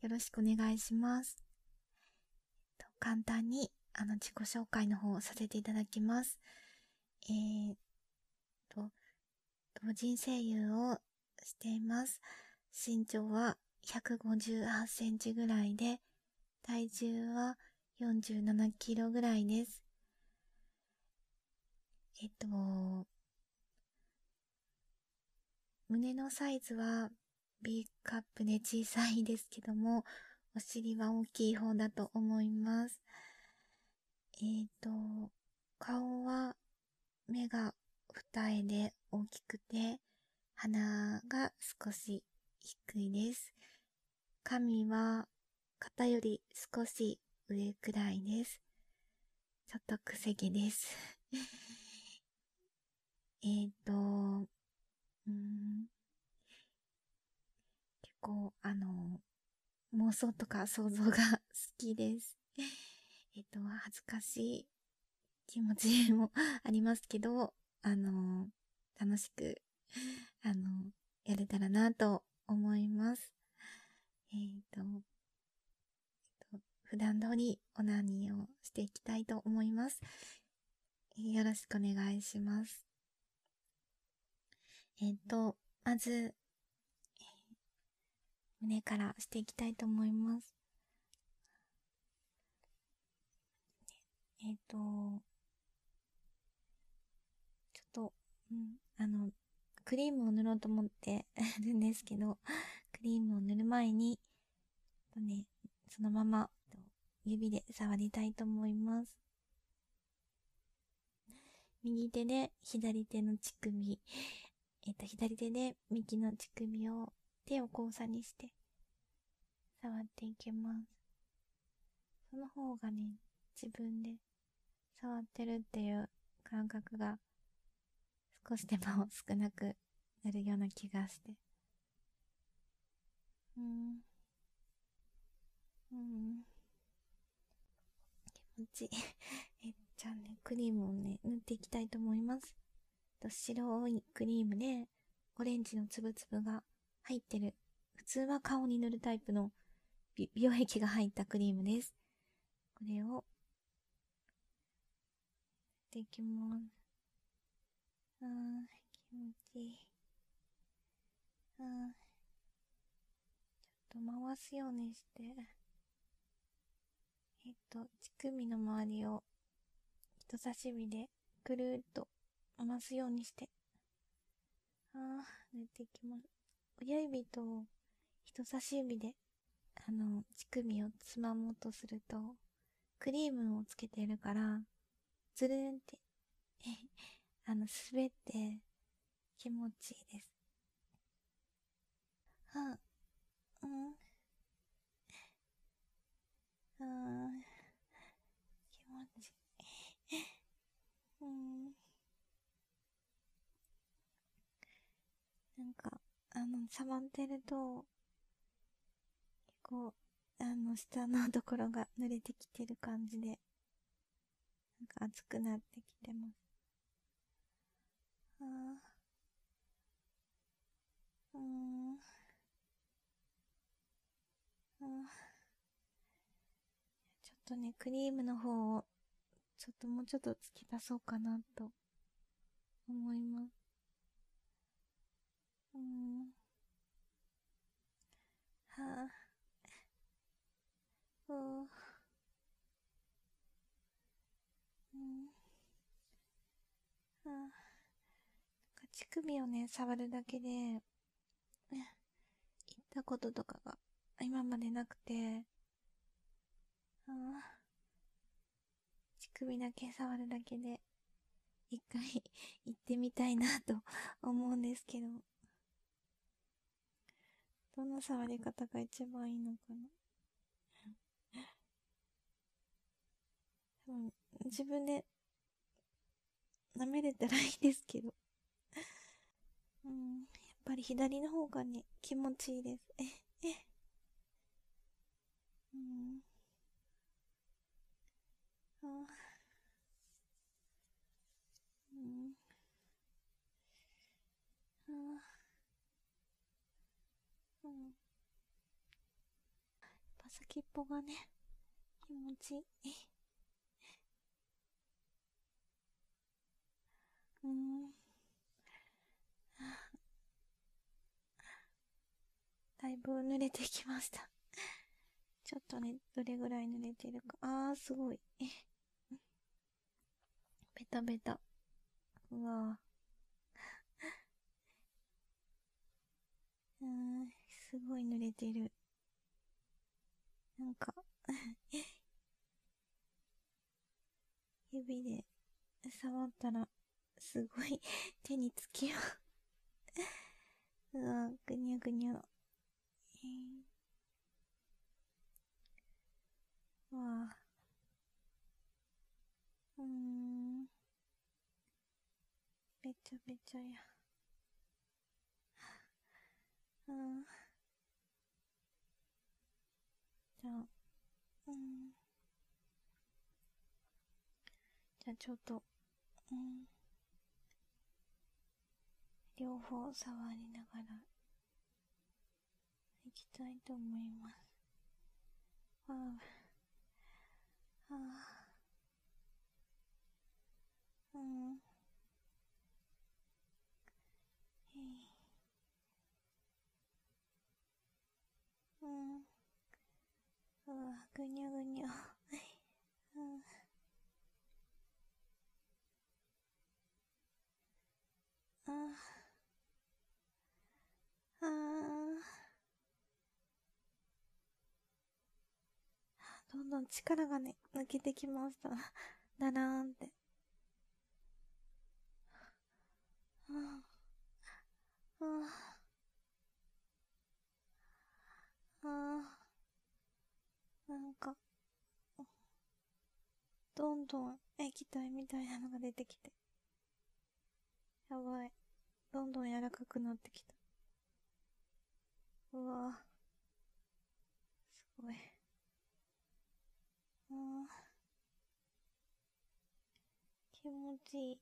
よろしくお願いします。簡単に自己紹介の方をさせていただきます。同人声優をしています。身長は158センチぐらいで、体重は47キロぐらいです。胸のサイズは B カップで小さいですけども、お尻は大きい方だと思います。顔は目が二重で大きくて、鼻が少し低いです。髪は肩より少し上くらいです。ちょっとくせ毛です。結構妄想とか想像が好きです。恥ずかしい気持ちもありますけど、楽しく、やれたらなと思います。普段通りオナニーをしていきたいと思います。よろしくお願いします。まず、胸からしていきたいと思います。ちょっと、クリームを塗ろうと思ってるんですけど、クリームを塗る前に、そのまま指で触りたいと思います。右手で左手の乳首、左手で右の乳首を手を交差にして触っていきます。その方がね、自分で触ってるっていう感覚が少しでも少なくなるような気がして。気持ちいい。じゃあね、クリームをね、塗っていきたいと思います。白いクリームでオレンジのつぶつぶが入ってる。普通は顔に塗るタイプの美容液が入ったクリームです。これを塗っていきます。気持ちいい。ちょっと回すようにして、乳首の周りを人差し指でくるっと回すようにして、塗っていきます。親指と人差し指で、乳首をつまもうとすると、クリームをつけてるから、つるんって、滑って気持ちいいです。気持ちいい。なんか、触ってると、結構、下のところが濡れてきてる感じで、なんか熱くなってきてます。ちょっとね、クリームの方を、もうちょっとつけ足そうかなと思います。乳首をね、触るだけで、言ったこととかが今までなくて、乳首だけ触るだけで、一回行ってみたいなと思うんですけど、どの触り方が一番いいのかな。自分で舐めれたらいいですけど、やっぱり左の方がね、気持ちいいです。 先っぽがね、気持ちいい。だいぶ濡れてきました。ちょっとね、どれぐらい濡れてるか。すごい。ベタベタ。うわすごい濡れてる。なんか指で触ったら、すごい手につきよう。うわ、ぐにゃぐにゃ。わあ。べちゃべちゃや。じゃあ、じゃあちょっと、両方触りながら、いきたいと思います。うわ、ぐにゃぐにゃ。どんどん力がね、抜けてきました。だらーんって。なんか、どんどん液体みたいなのが出てきて。やばい。どんどん柔らかくなってきた。うわすごい。気持ちいい。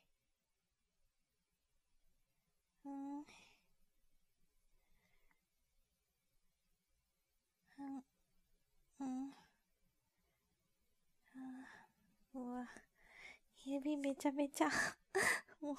うわ、指めちゃめちゃもう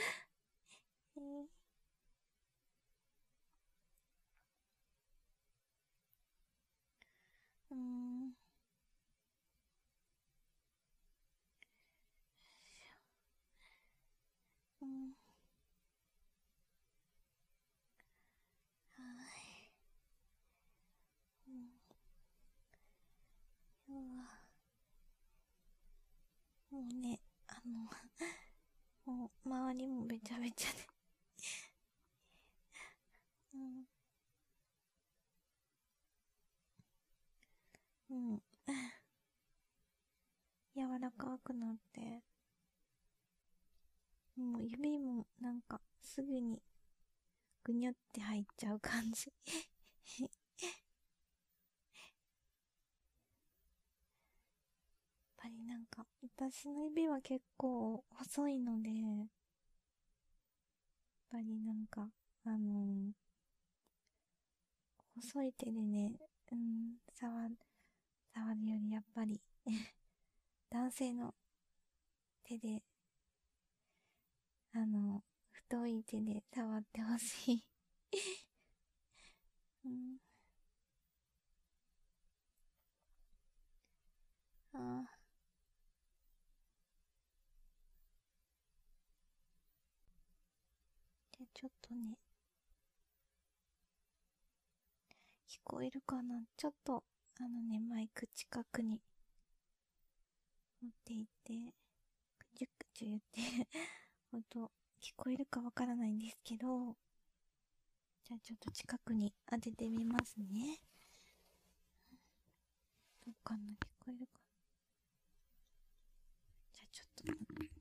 もうね、もう周りもべちゃべちゃで柔らかくなって、もう指もなんかすぐにぐにゃって入っちゃう感じやっぱりなんか私の指は結構細いので、やっぱりなんか細い手でね、触るよりやっぱり男性の手で太い手で触ってほしいで、ちょっとね、聞こえるかな、ちょっと、マイク近くに持っていって、くちゅくちゅ言って音、聞こえるかわからないんですけど、じゃあちょっと近くに当ててみますね。どうかな、聞こえるかな。じゃあちょっと、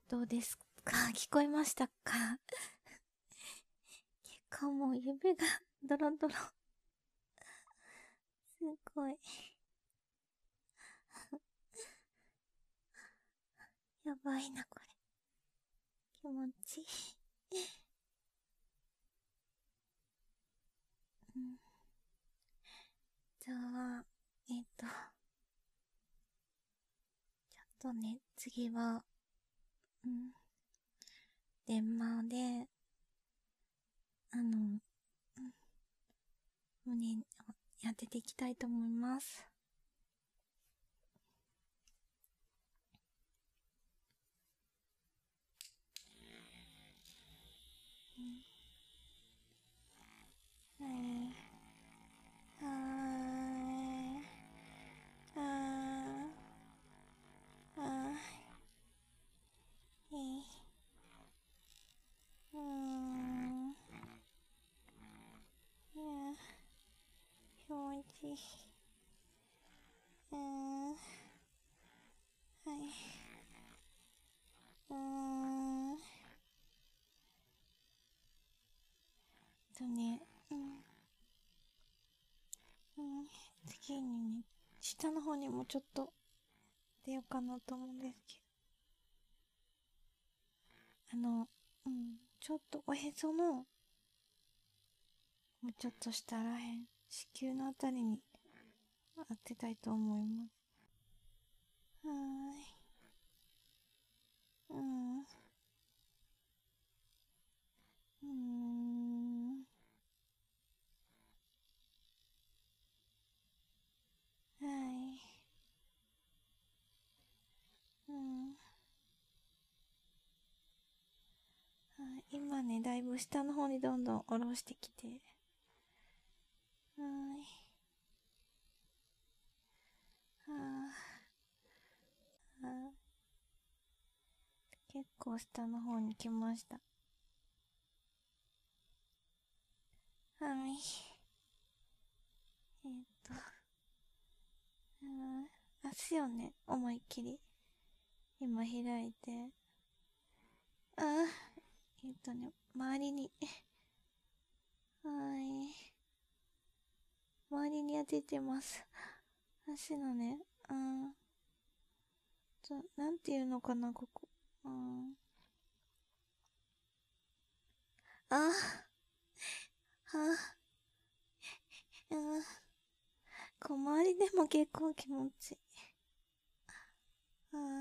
どうですか？聞こえましたか？結構もう指がドロドロ。すごい。やばいな、これ。気持ちいい。うん、じゃあ、ちょっとね、次は、うん、電話で、うん胸を当てていきたいと思います。うん、あー、あー、あー、うーん、いや、気持ちいい。うーん、はい。うーん、ね、うん、うん、次にね、下の方にもちょっと出ようかなと思うんですけど、ちょっとおへその、もうちょっと下らへん、子宮のあたりに当てたいと思います。はーい。うん。うーん。はい。うん。はい。今ね、だいぶ下の方にどんどん下ろしてきて。はい。はあ。はあ。結構下の方に来ました。はい。えっと、うん。足をね、思いっきり、今開いて。ああ。周りに、はい。周りに当ててます。足のね、うん。なんていうのかな、ここ。うん。あ、は、うん。小回りでも結構気持ちいい。はい。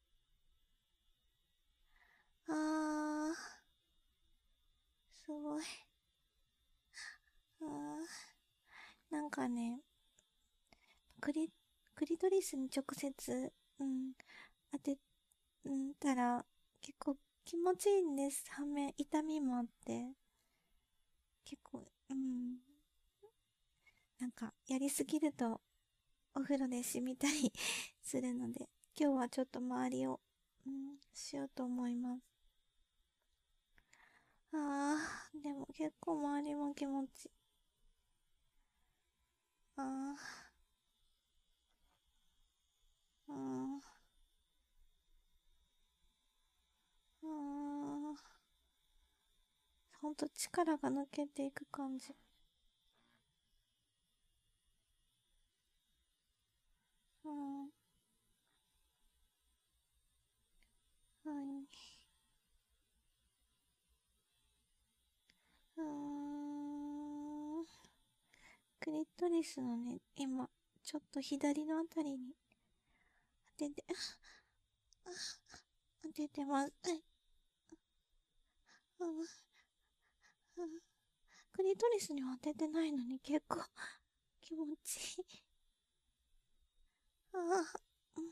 あー、すごい。あー、なんかね、クリ、クリトリスに直接、うん、当て、たら、結構気持ちいいんです。反面、痛みもあって、結構、なんか、やりすぎると、お風呂で染みたりするので、今日はちょっと周りを、しようと思います。あー、でも結構周りも気持ちいい。あー、うーん、ほんと力が抜けていく感じ。うん、はい。うーん、クリトリスのね、今、ちょっと左のあたりに当てて、当ててます。はい。うん、うん、クリトリスには当ててないのに結構気持ちいい。あー、うん、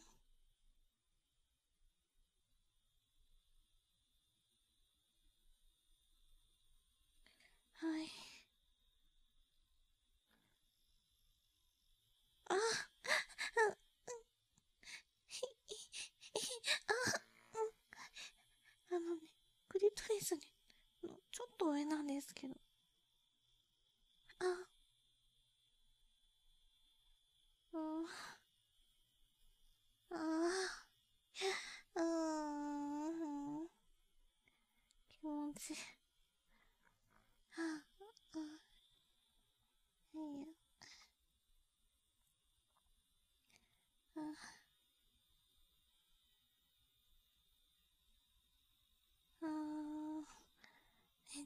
はい。あー、ね、クリトリスに、ちょっと上なんですけど。あ、うん、あー、うーん。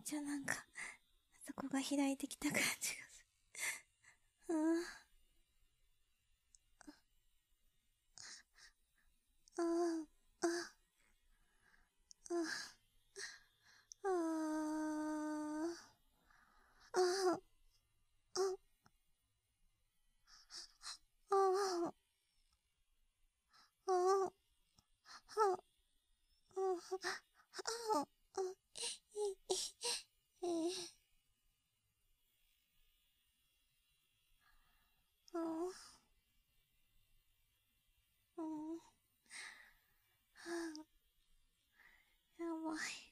ちゃなんか、そこが開いてきた感じがする。やばい。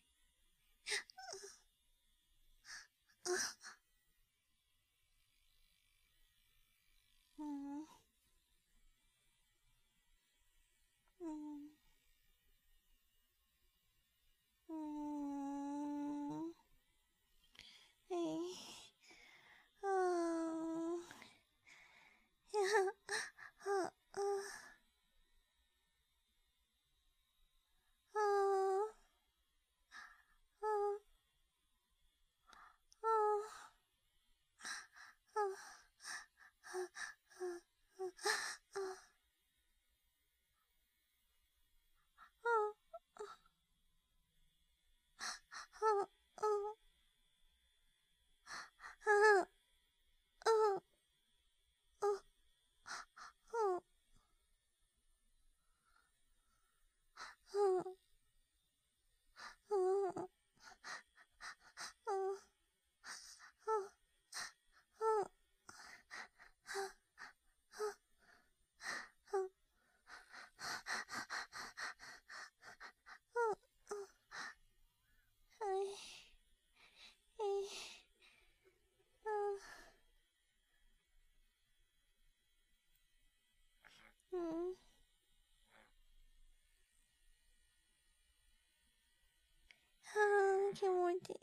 気持ちいい。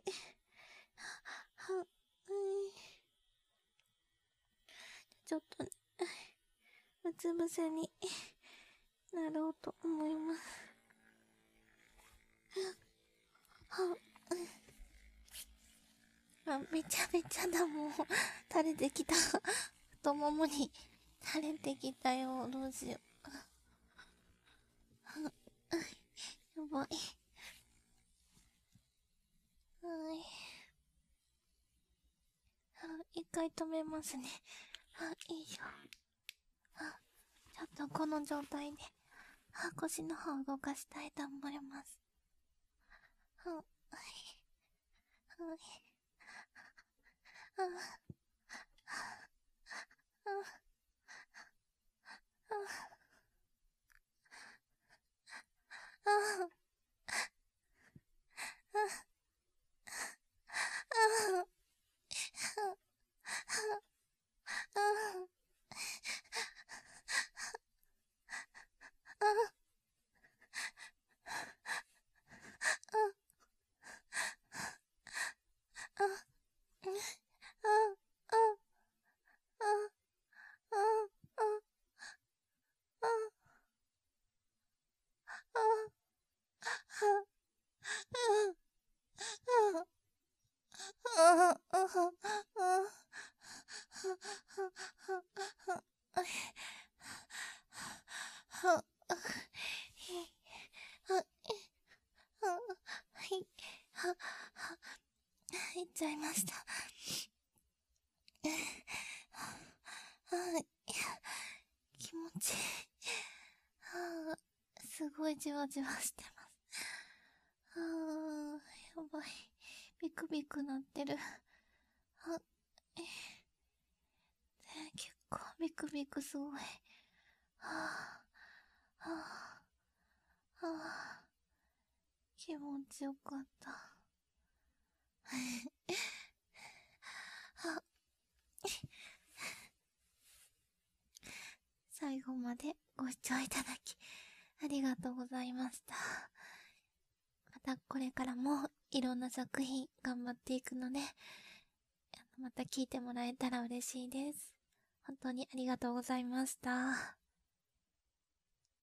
ちょっとね、うつ伏せになろうと思います。めちゃめちゃだ、もう。垂れてきた。太ももに垂れてきたよ。どうしよう。やばい。一回止めますね。いいよ。ちょっとこの状態で、腰の方を動かしたいと思います。入っちゃいました。気持ちいい。すごいじわじわしてます。やばい。ビクビクなってる。結構ビクビクすごい。気持ちよかった。最後までご視聴いただきありがとうございました。またこれからもいろんな作品頑張っていくので、また聞いてもらえたら嬉しいです。本当にありがとうございました。